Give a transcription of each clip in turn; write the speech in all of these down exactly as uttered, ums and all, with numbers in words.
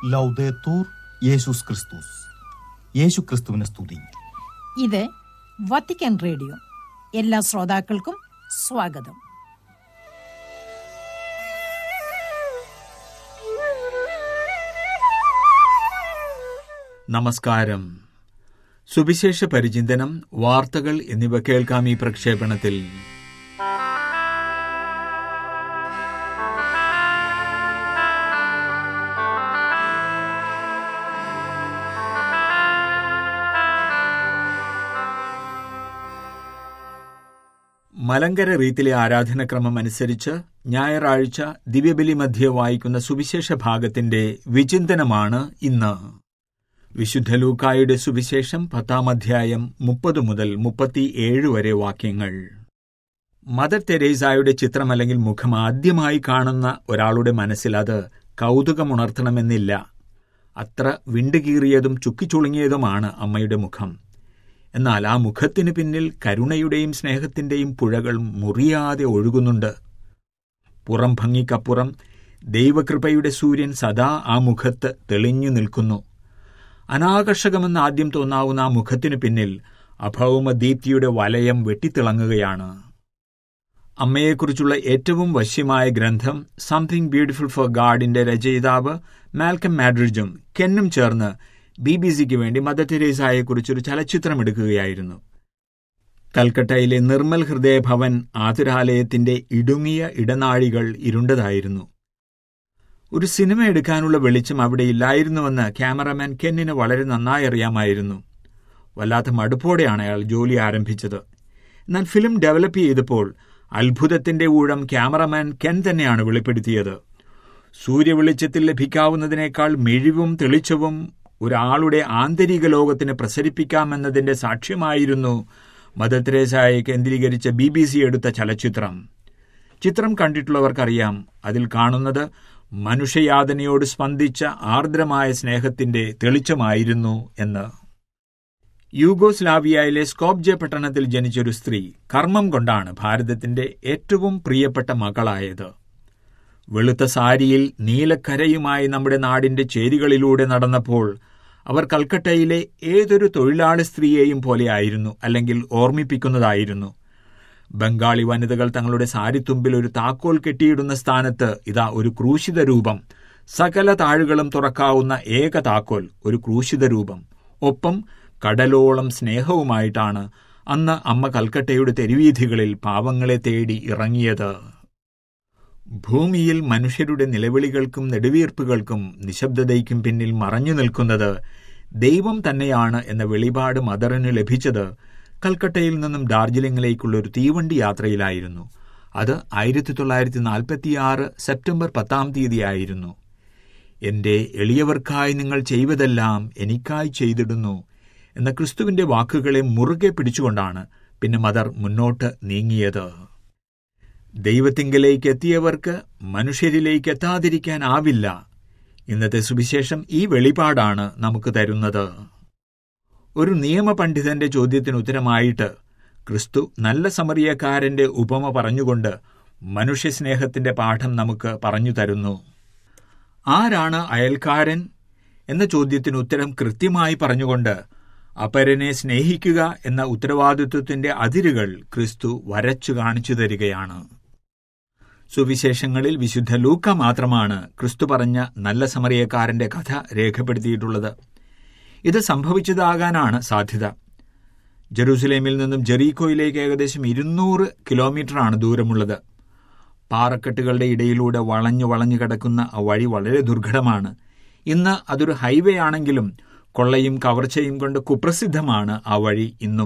ലൗദേത്തൂർ യേശുസ് ക്രിസ്തുസ്. യേശു ക്രിസ്തുവിനെ സ്തുതി. ഇത് വത്തിക്കാൻ റേഡിയോ. എല്ലാ ശ്രോതാക്കൾക്കും സ്വാഗതം. നമസ്കാരം. സുവിശേഷ പരിചിന്തനം, വാർത്തകൾ എന്നിവ കേൾക്കാം ഈ പ്രക്ഷേപണത്തിൽ. മലങ്കര റീത്തിലെ ആരാധനക്രമം അനുസരിച്ച് ഞായറാഴ്ച ദിവ്യബലി മധ്യേ വായിക്കുന്ന സുവിശേഷ ഭാഗത്തിന്റെ വിചിന്തനമാണ് ഇന്ന്. വിശുദ്ധ ലൂക്കായുടെ സുവിശേഷം പത്താം അധ്യായം മുപ്പത് മുതൽ മുപ്പത്തിയേഴ് വരെ വാക്യങ്ങൾ. മദർ തെരേസായുടെ ചിത്രം അല്ലെങ്കിൽ മുഖം ആദ്യമായി കാണുന്ന ഒരാളുടെ മനസ്സിൽ അത് കൗതുകമുണർത്തണമെന്നില്ല. അത്ര വിണ്ടുകീറിയതും ചുക്കിച്ചുളുങ്ങിയതുമാണ് അമ്മയുടെ മുഖം. എന്നാൽ ആ മുഖത്തിന് പിന്നിൽ കരുണയുടെയും സ്നേഹത്തിന്റെയും പുഴകൾ മുറിയാതെ ഒഴുകുന്നുണ്ട്. പുറം ഭംഗിക്കപ്പുറം ദൈവകൃപയുടെ സൂര്യൻ സദാ ആ മുഖത്ത് തെളിഞ്ഞു നിൽക്കുന്നു. അനാകർഷകമെന്ന് ആദ്യം തോന്നാവുന്ന ആ മുഖത്തിനു പിന്നിൽ അഭൗമദീപ്തിയുടെ വലയം വെട്ടിത്തിളങ്ങുകയാണ്. അമ്മയെക്കുറിച്ചുള്ള ഏറ്റവും വശ്യമായ ഗ്രന്ഥം സംതിങ് ബ്യൂട്ടിഫുൾ ഫോർ ഗാഡിന്റെ രചയിതാവ് മാൽക്കം മാഡ്രിഡ്ജും കെന്നും ചേർന്ന് ബി ബി സിക്ക് വേണ്ടി മദർ തെരേസായെക്കുറിച്ചൊരു ചലച്ചിത്രം എടുക്കുകയായിരുന്നു. കൽക്കട്ടയിലെ നിർമ്മൽ ഹൃദയ ഭവൻ ആതുരാലയത്തിന്റെ ഇടുങ്ങിയ ഇടനാഴികൾ ഇരുണ്ടതായിരുന്നു. ഒരു സിനിമ എടുക്കാനുള്ള വെളിച്ചം അവിടെ ഇല്ലായിരുന്നുവെന്ന് ക്യാമറമാൻ കെന്നിന് വളരെ നന്നായി അറിയാമായിരുന്നു. വല്ലാത്ത മടുപ്പോടെയാണ് അയാൾ ജോലി ആരംഭിച്ചത്. എന്നാൽ ഫിലിം ഡെവലപ്പ് ചെയ്തപ്പോൾ അത്ഭുതത്തിന്റെ ഊഴം ക്യാമറമാൻ കെൻ തന്നെയാണ് വെളിപ്പെടുത്തിയത്. സൂര്യവെളിച്ചത്തിൽ ലഭിക്കാവുന്നതിനേക്കാൾ മിഴിവും തെളിച്ചവും ഒരാളുടെ ആന്തരിക ലോകത്തിന് പ്രസരിപ്പിക്കാമെന്നതിന്റെ സാക്ഷ്യമായിരുന്നു മദർ തെരേസായെ കേന്ദ്രീകരിച്ച ബി ബി സി എടുത്ത ചലച്ചിത്രം. ചിത്രം കണ്ടിട്ടുള്ളവർക്കറിയാം, അതിൽ കാണുന്നത് മനുഷ്യയാതനയോട് സ്പന്ദിച്ച ആർദ്രമായ സ്നേഹത്തിന്റെ തെളിച്ചമായിരുന്നു എന്ന്. യൂഗോസ്ലാവിയയിലെ സ്കോപ്ജെ പട്ടണത്തിൽ ജനിച്ചൊരു സ്ത്രീ കർമ്മം കൊണ്ടാണ് ഭാരതത്തിന്റെ ഏറ്റവും പ്രിയപ്പെട്ട മകളായത്. വെളുത്ത സാരിയിൽ നീലക്കരയുമായി നമ്മുടെ നാടിന്റെ ചേരികളിലൂടെ നടന്നപ്പോൾ അവർ കൽക്കട്ടയിലെ ഏതൊരു തൊഴിലാളി സ്ത്രീയെയും പോലെയായിരുന്നു, അല്ലെങ്കിൽ ഓർമ്മിപ്പിക്കുന്നതായിരുന്നു. ബംഗാളി വനിതകൾ തങ്ങളുടെ സാരിത്തുമ്പിൽ ഒരു താക്കോൽ കെട്ടിയിടുന്ന സ്ഥാനത്ത് ഇതാ ഒരു ക്രൂശിത രൂപം. സകല താഴുകളും തുറക്കാവുന്ന ഏക താക്കോൽ, ഒരു ക്രൂശിത രൂപം. ഒപ്പം കടലോളം സ്നേഹവുമായിട്ടാണ് അന്ന് അമ്മ കൽക്കട്ടയുടെ തെരുവീഥികളിൽ പാവങ്ങളെ തേടി ഇറങ്ങിയത്. ഭൂമിയിൽ മനുഷ്യരുടെ നിലവിളികൾക്കും നെടുവീർപ്പുകൾക്കും നിശബ്ദതയ്ക്കും പിന്നിൽ മറഞ്ഞു നിൽക്കുന്നത് ദൈവം തന്നെയാണ് എന്ന വെളിപാട് മദറിന് ലഭിച്ചത് കൽക്കട്ടയിൽ നിന്നും ഡാർജിലിംഗിലേക്കുള്ള ഒരു തീവണ്ടി യാത്രയിലായിരുന്നു. അത് ആയിരത്തി തൊള്ളായിരത്തി നാൽപ്പത്തിയാറ് സെപ്റ്റംബർ പത്താം തീയതിയായിരുന്നു. എന്റെ എളിയവർക്കായി നിങ്ങൾ ചെയ്വതെല്ലാം എനിക്കായി ചെയ്തിടുന്നു എന്ന ക്രിസ്തുവിന്റെ വാക്കുകളെ മുറുകെ പിടിച്ചുകൊണ്ടാണ് പിന്നെ മദർ മുന്നോട്ട് നീങ്ങിയത്. ദൈവത്തിങ്കലേക്ക് എത്തിയവർക്ക് മനുഷ്യരിലേക്ക് എത്താതിരിക്കാനാവില്ല. ഇന്നത്തെ സുവിശേഷം ഈ വെളിപാടാണ് നമുക്ക് തരുന്നത്. ഒരു നിയമപണ്ഡിതന്റെ ചോദ്യത്തിന് ഉത്തരമായിട്ട് ക്രിസ്തു നല്ല സമറിയക്കാരന്റെ ഉപമ പറഞ്ഞുകൊണ്ട് മനുഷ്യസ്നേഹത്തിന്റെ പാഠം നമുക്ക് പറഞ്ഞു തരുന്നു. ആരാണ് അയൽക്കാരൻ എന്ന ചോദ്യത്തിന് ഉത്തരം കൃത്യമായി പറഞ്ഞുകൊണ്ട് അപരനെ സ്നേഹിക്കുക എന്ന ഉത്തരവാദിത്വത്തിന്റെ അതിരുകൾ ക്രിസ്തു വരച്ചു കാണിച്ചു തരികയാണ്. സുവിശേഷങ്ങളിൽ വിശുദ്ധ ലൂക്ക മാത്രമാണ് ക്രിസ്തു പറഞ്ഞ നല്ല സമറിയക്കാരന്റെ കഥ രേഖപ്പെടുത്തിയിട്ടുള്ളത്. ഇത് സംഭവിച്ചതാകാനാണ് സാധ്യത. ജെറൂസലേമിൽ നിന്നും ജെറീക്കോയിലേക്ക് ഏകദേശം ഇരുന്നൂറ് കിലോമീറ്ററാണ് ദൂരമുള്ളത്. പാറക്കെട്ടുകളുടെ ഇടയിലൂടെ വളഞ്ഞു വളഞ്ഞു കിടക്കുന്ന ആ വഴി വളരെ ദുർഘടമാണ്. ഇന്ന് അതൊരു ഹൈവേ ആണെങ്കിലും കൊള്ളയും കവർച്ചയും കൊണ്ട് കുപ്രസിദ്ധമാണ് ആ വഴി ഇന്നും.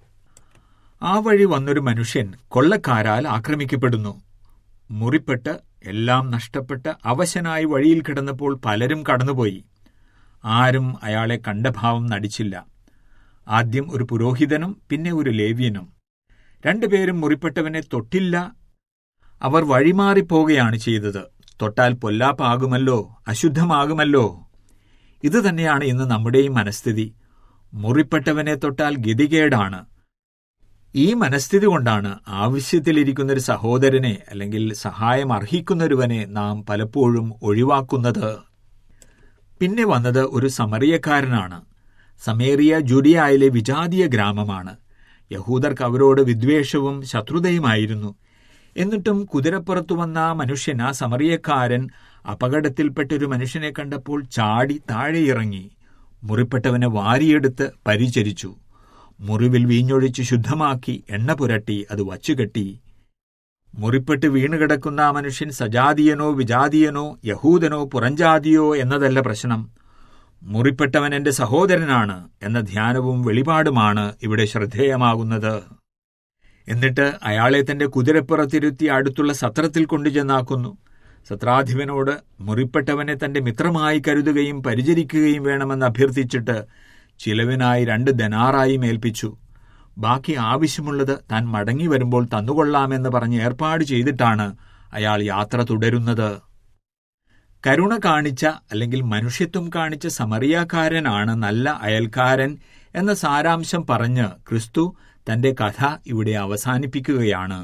ആ വഴി വന്നൊരു മനുഷ്യൻ കൊള്ളക്കാരാൽ ആക്രമിക്കപ്പെടുന്നു. മുറിപ്പെട്ട് എല്ലാം നഷ്ടപ്പെട്ട് അവശനായി വഴിയിൽ കിടന്നപ്പോൾ പലരും കടന്നുപോയി. ആരും അയാളെ കണ്ട ഭാവം നടിച്ചില്ല. ആദ്യം ഒരു പുരോഹിതനും പിന്നെ ഒരു ലേവ്യനും. രണ്ടുപേരും മുറിപ്പെട്ടവനെ തൊട്ടില്ല. അവർ വഴിമാറിപ്പോവുകയാണ് ചെയ്തത്. തൊട്ടാൽ പൊല്ലാപ്പാകുമല്ലോ, അശുദ്ധമാകുമല്ലോ. ഇതുതന്നെയാണ് ഇന്ന് നമ്മുടെയും മനസ്ഥിതി. മുറിപ്പെട്ടവനെ തൊട്ടാൽ ഗതികേടാണ്. ഈ മനസ്ഥിതി കൊണ്ടാണ് ആവശ്യത്തിലിരിക്കുന്നൊരു സഹോദരനെ അല്ലെങ്കിൽ സഹായം അർഹിക്കുന്നൊരുവനെ നാം പലപ്പോഴും ഒഴിവാക്കുന്നത്. പിന്നെ വന്നത് ഒരു സമറിയക്കാരനാണ്. സമേറിയ ജുഡിയായിലെ വിജാതീയ ഗ്രാമമാണ്. യഹൂദർക്ക് അവരോട് വിദ്വേഷവും ശത്രുതയുമായിരുന്നു. എന്നിട്ടും കുതിരപ്പുറത്തു വന്ന ആ മനുഷ്യൻ, ആ സമറിയക്കാരൻ, അപകടത്തിൽപ്പെട്ടൊരു മനുഷ്യനെ കണ്ടപ്പോൾ ചാടി താഴെ ഇറങ്ങി മുറിപ്പെട്ടവനെ വാരിയെടുത്ത് പരിചരിച്ചു. മുറിവിൽ വീഞ്ഞൊഴിച്ച് ശുദ്ധമാക്കി എണ്ണ പുരട്ടി അത് വച്ചുകെട്ടി. മുറിപ്പെട്ട് വീണുകിടക്കുന്ന ആ മനുഷ്യൻ സജാതീയനോ വിജാതീയനോ യഹൂദനോ പുറംജാതിയോ എന്നതല്ല പ്രശ്നം. മുറിപ്പെട്ടവൻ എന്റെ സഹോദരനാണ് എന്ന ധ്യാനവും വെളിപാടുമാണ് ഇവിടെ ശ്രദ്ധേയമാകുന്നത്. എന്നിട്ട് അയാളെ തന്റെ കുതിരപ്പുറത്തിരുത്തി അടുത്തുള്ള സത്രത്തിൽ കൊണ്ടുചെന്നാക്കുന്നു. സത്രാധിപനോട് മുറിപ്പെട്ടവനെ തന്റെ മിത്രമായി കരുതുകയും പരിചരിക്കുകയും വേണമെന്ന് അഭ്യർത്ഥിച്ചിട്ട് ചിലവിനായി രണ്ട് ദനാറായും ഏൽപ്പിച്ചു. ബാക്കി ആവശ്യമുള്ളത് താൻ മടങ്ങി വരുമ്പോൾ തന്നുകൊള്ളാമെന്ന് പറഞ്ഞ് ഏർപ്പാട് ചെയ്തിട്ടാണ് അയാൾ യാത്ര തുടരുന്നത്. കരുണ കാണിച്ച അല്ലെങ്കിൽ മനുഷ്യത്വം കാണിച്ച സമറിയാക്കാരനാണ് നല്ല അയൽക്കാരൻ എന്ന സാരാംശം പറഞ്ഞ് ക്രിസ്തു തന്റെ കഥ ഇവിടെ അവസാനിപ്പിക്കുകയാണ്.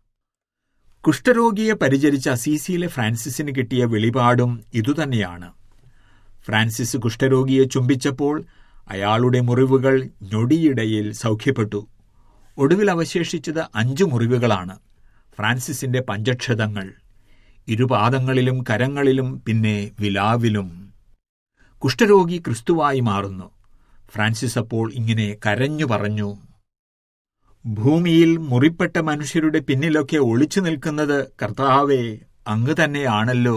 കുഷ്ഠരോഗിയെ പരിചരിച്ച അസീസിയിലെ ഫ്രാൻസിസിന് കിട്ടിയ വെളിപാടും ഇതുതന്നെയാണ്. ഫ്രാൻസിസ് കുഷ്ഠരോഗിയെ ചുംബിച്ചപ്പോൾ അയാളുടെ മുറിവുകൾ ഞൊടിയിടയിൽ സൗഖ്യപ്പെട്ടു. ഒടുവിൽ അവശേഷിച്ചത് അഞ്ചു മുറിവുകളാണ്. ഫ്രാൻസിസിന്റെ പഞ്ചക്ഷതങ്ങൾ ഇരുപാദങ്ങളിലും കരങ്ങളിലും പിന്നെ വിലാവിലും. കുഷ്ഠരോഗി ക്രിസ്തുവായി മാറുന്നു. ഫ്രാൻസിസ് അപ്പോൾ ഇങ്ങനെ കരഞ്ഞു പറഞ്ഞു: ഭൂമിയിൽ മുറിപ്പെട്ട മനുഷ്യരുടെ പിന്നിലൊക്കെ ഒളിച്ചു നിൽക്കുന്നത് കർത്താവേ അങ്ങ് തന്നെയാണല്ലോ.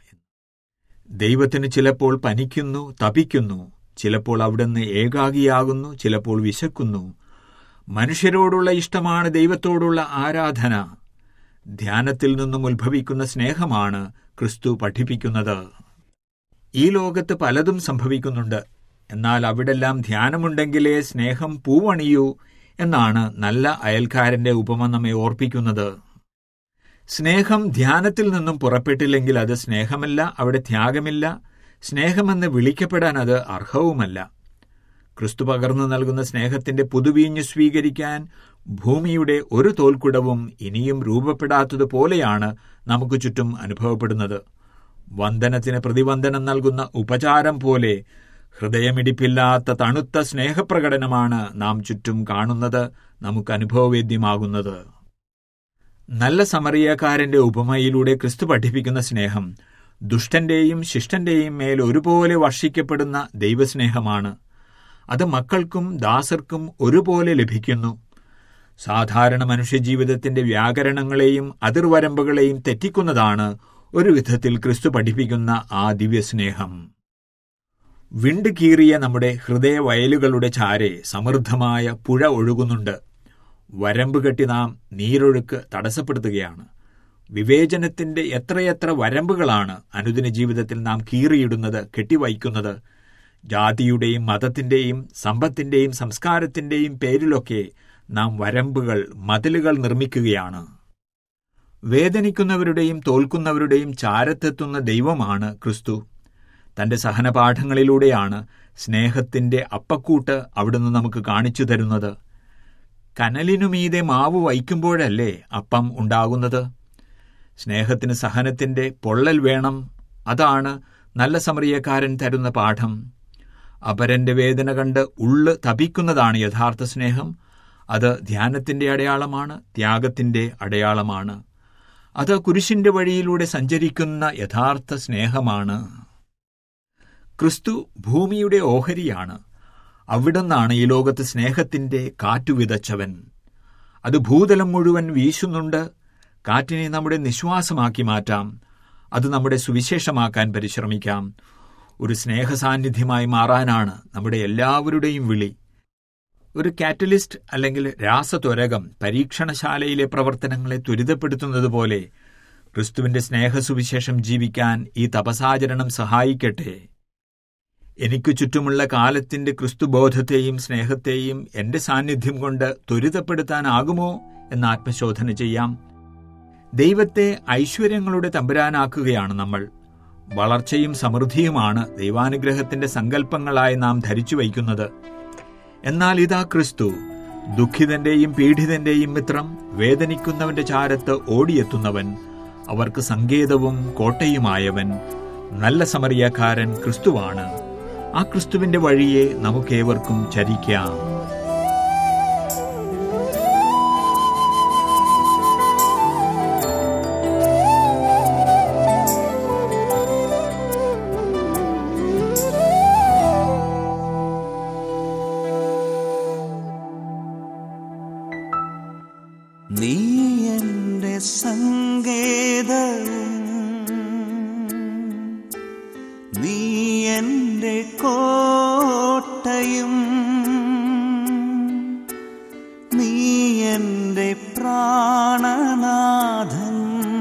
ദൈവത്തിന് ചിലപ്പോൾ പനിക്കുന്നു, തപിക്കുന്നു, ചിലപ്പോൾ അവിടുന്ന് ഏകാഗിയാകുന്നു, ചിലപ്പോൾ വിശക്കുന്നു. മനുഷ്യരോടുള്ള ഇഷ്ടമാണ് ദൈവത്തോടുള്ള ആരാധന. ധ്യാനത്തിൽ നിന്നും ഉത്ഭവിക്കുന്ന സ്നേഹമാണ് ക്രിസ്തു പഠിപ്പിക്കുന്നത്. ഈ ലോകത്ത് പലതും സംഭവിക്കുന്നുണ്ട്. എന്നാൽ അവിടെല്ലാം ധ്യാനമുണ്ടെങ്കിലേ സ്നേഹം പൂവണിയൂ എന്നാണ് നല്ല അയൽക്കാരന്റെ ഉപമ നമ്മെ ഓർപ്പിക്കുന്നത്. സ്നേഹം ധ്യാനത്തിൽ നിന്നും പുറപ്പെട്ടില്ലെങ്കിൽ അത് സ്നേഹമല്ല, അവിടെ ത്യാഗമില്ല. സ്നേഹമെന്ന് വിളിക്കപ്പെടാൻ അത് അർഹവുമല്ല. ക്രിസ്തു പകർന്നു നൽകുന്ന സ്നേഹത്തിന്റെ പുതുവീഞ്ഞ് സ്വീകരിക്കാൻ ഭൂമിയുടെ ഒരു തോൽക്കുടവും ഇനിയും രൂപപ്പെടാത്തതുപോലെയാണ് നമുക്ക് ചുറ്റും അനുഭവപ്പെടുന്നത്. വന്ദനത്തിന് പ്രതിവന്ദനം നൽകുന്ന ഉപചാരം പോലെ ഹൃദയമിടിപ്പില്ലാത്ത തണുത്ത സ്നേഹപ്രകടനമാണ് നാം ചുറ്റും കാണുന്നത്, നമുക്ക് അനുഭവവേദ്യമാകുന്നത്. നല്ല സമറിയക്കാരന്റെ ഉപമയിലൂടെ ക്രിസ്തു പഠിപ്പിക്കുന്ന സ്നേഹം ദുഷ്ടന്റെയും ശിഷ്ടന്റെയും മേൽ ഒരുപോലെ വർഷിക്കപ്പെടുന്ന ദൈവസ്നേഹമാണ്. അത് മക്കൾക്കും ദാസർക്കും ഒരുപോലെ ലഭിക്കുന്നു. സാധാരണ മനുഷ്യജീവിതത്തിന്റെ വ്യാകരണങ്ങളെയും അതിർവരമ്പുകളെയും തെറ്റിക്കുന്നതാണ് ഒരു വിധത്തിൽ ക്രിസ്തു പഠിപ്പിക്കുന്ന ആ ദിവ്യസ്നേഹം. വിണ്ട് കീറിയ നമ്മുടെ ഹൃദയവയലുകളുടെ ചാരെ സമൃദ്ധമായ പുഴ ഒഴുകുന്നുണ്ട്. വരമ്പ് കെട്ടി നാം നീരൊഴുക്ക് തടസ്സപ്പെടുത്തുകയാണ്. വിവേചനത്തിന്റെ എത്രയെത്ര വരമ്പുകളാണ് അനുദിന ജീവിതത്തിൽ നാം കീറിയിടുന്നത്, കെട്ടിവയ്ക്കുന്നത്. ജാതിയുടെയും മതത്തിന്റെയും സമ്പത്തിന്റെയും സംസ്കാരത്തിന്റെയും പേരിലൊക്കെ നാം വരമ്പുകൾ, മതിലുകൾ നിർമ്മിക്കുകയാണ്. വേദനിക്കുന്നവരുടെയും തോൽക്കുന്നവരുടെയും ചാരത്തെത്തുന്ന ദൈവമാണ് ക്രിസ്തു. തന്റെ സഹനപാഠങ്ങളിലൂടെയാണ് സ്നേഹത്തിന്റെ അപ്പക്കൂട്ട് അവിടുന്ന് നമുക്ക് കാണിച്ചു തരുന്നത്. കനലിനുമീതെ മാവ് വയ്ക്കുമ്പോഴല്ലേ അപ്പം ഉണ്ടാകുന്നത്? സ്നേഹത്തിന് സഹനത്തിന്റെ പൊള്ളൽ വേണം. അതാണ് നല്ല സമറിയക്കാരൻ തരുന്ന പാഠം. അപരന്റെ വേദന കണ്ട് ഉള്ള് തപിക്കുന്നതാണ് യഥാർത്ഥ സ്നേഹം. അത് ധ്യാനത്തിന്റെ അടയാളമാണ്, ത്യാഗത്തിന്റെ അടയാളമാണ്. അത് കുരിശിന്റെ വഴിയിലൂടെ സഞ്ചരിക്കുന്ന യഥാർത്ഥ സ്നേഹമാണ്. ക്രിസ്തു ഭൂമിയുടെ ഓഹരിയാണ്. അവിടുന്നാണ് ഈ ലോകത്ത് സ്നേഹത്തിന്റെ കാറ്റുവിതച്ചവൻ. അത് ഭൂതലം മുഴുവൻ വീശുന്നുണ്ട്. കാറ്റിനെ നമ്മുടെ നിശ്വാസമാക്കി മാറ്റാം. അത് നമ്മുടെ സുവിശേഷമാക്കാൻ പരിശ്രമിക്കാം. ഒരു സ്നേഹസാന്നിധ്യമായി മാറാനാണ് നമ്മുടെ എല്ലാവരുടെയും വിളി. ഒരു കാറ്റലിസ്റ്റ് അല്ലെങ്കിൽ രാസത്വരകം പരീക്ഷണശാലയിലെ പ്രവർത്തനങ്ങളെ ത്വരിതപ്പെടുത്തുന്നതുപോലെ ക്രിസ്തുവിന്റെ സ്നേഹസുവിശേഷം ജീവിക്കാൻ ഈ തപസാചരണം സഹായിക്കട്ടെ. എനിക്കു ചുറ്റുമുള്ള കാലത്തിന്റെ ക്രിസ്തുബോധത്തെയും സ്നേഹത്തെയും എന്റെ സാന്നിധ്യം കൊണ്ട് ത്വരിതപ്പെടുത്താനാകുമോ എന്ന് ആത്മശോധന ചെയ്യാം. ദൈവത്തെ ഐശ്വര്യങ്ങളുടെ തമ്പുരാനാക്കുകയാണ് നമ്മൾ. വളർച്ചയും സമൃദ്ധിയുമാണ് ദൈവാനുഗ്രഹത്തിന്റെ സങ്കല്പങ്ങളായി നാം ധരിച്ചു വയ്ക്കുന്നത്. എന്നാൽ ഇതാ ക്രിസ്തു, ദുഃഖിതന്റെയും പീഡിതന്റെയും മിത്രം, വേദനിക്കുന്നവന്റെ ചാരത്ത് ഓടിയെത്തുന്നവൻ, അവർക്ക് സങ്കേതവും കോട്ടയുമായവൻ, നല്ല സമറിയക്കാരൻ ക്രിസ്തുവാണ്. ആ ക്രിസ്തുവിന്റെ വഴിയെ നമുക്കേവർക്കും ചരിക്കാം. നീ എന്റെ സങ്കേതവും നീ എന്റെ കോട്ടയും നീ എന്റെ പ്രാണനാഥൻ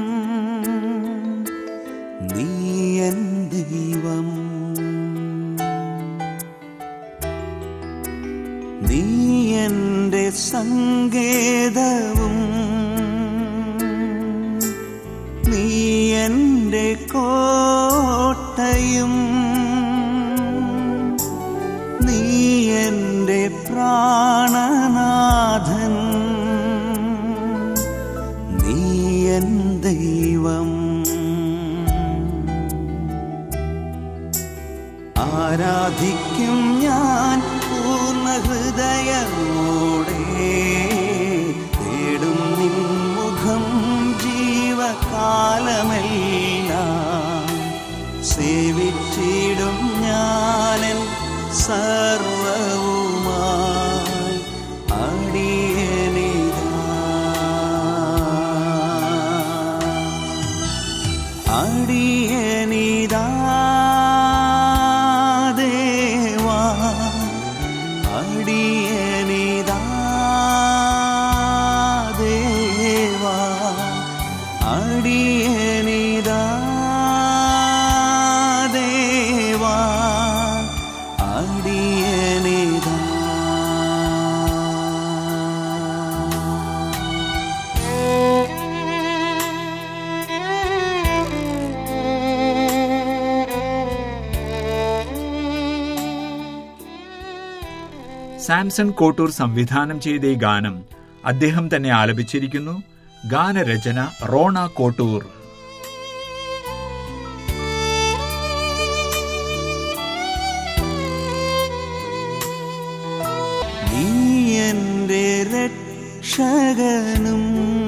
നീ എൻ ദൈവം. നീ എന്റെ സങ്കേതവും നീ എന്റെ കോട്ടയും നീ എന്റെ പ്രാണനാഥൻ നീ എൻ ദൈവം. ആരാധിക്കും ഞാൻ പൂർണ്ണ ഹൃദയമോടെ, തേടും നിൻ മുഖം ജീവകാലമെല്ലാം, സേവിച്ചിടും ഞാനൻ സർവവുമായി അടിയനിതാ. അടിയനിതാ ദേവാ, അടിയനിതാ ദേവാ, അടിയനിതാ ദേവാ, അടിയനിതാ. സാംസൺ കോട്ടൂർ സംവിധാനം ചെയ്ത ഈ ഗാനം അദ്ദേഹം തന്നെ ആലപിച്ചിരിക്കുന്നു. ഗാനരചന റോണ കോട്ടൂർ. നീ എന്റെ രക്ഷകനും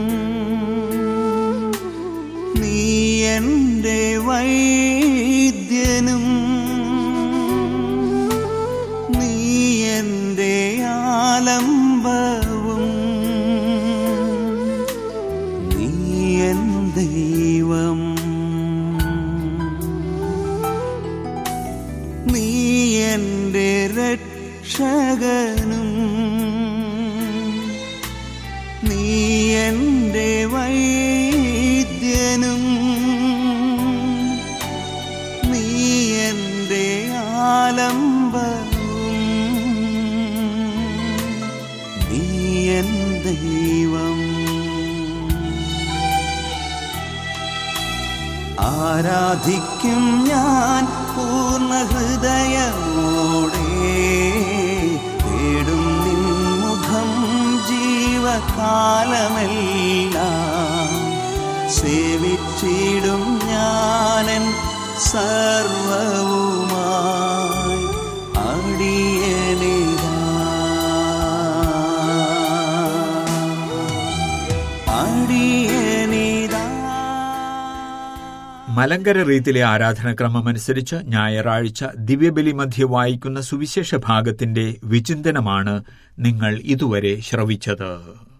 നീ എന്റെ വൈദ്യനും നീ എന്റെ ആലംബവും നീ എൻ ദൈവം. നീ എന്റെ രക്ഷകനും നീ എന്റെ വൈദ്യനും നീ എന്റെ ആലംബവും നീ എൻ ദൈവം. ആരാധിക്കും ഞാൻ പൂർണ്ണ ഹൃദയമോടെ, തേടും നിൻ മുഖം ജീവകാലമെല്ലാം, സേവിച്ചിടും ഞാനൻ സർവവുമായി അടിയനിതാ. അടിയനിതാ. മലങ്കര റീത്തിലെ ആരാധനക്രമമനുസരിച്ച് ഞായറാഴ്ച ദിവ്യബലി മധ്യ വായിക്കുന്ന സുവിശേഷ ഭാഗത്തിന്റെ വിചിന്തനമാണ് നിങ്ങൾ ഇതുവരെ ശ്രവിച്ചത്.